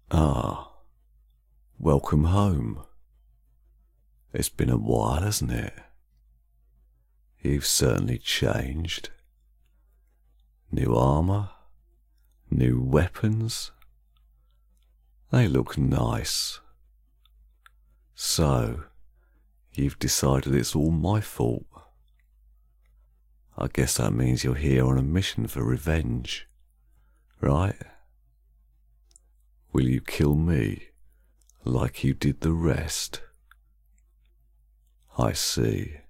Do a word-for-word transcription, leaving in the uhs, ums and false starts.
Ah, welcome home. It's been a while, hasn't it? You've certainly changed. New armour, new weapons. They look nice. So, you've decided it's all my fault. I guess that means you're here on a mission for revenge, right? Will you kill me like you did the rest? I see.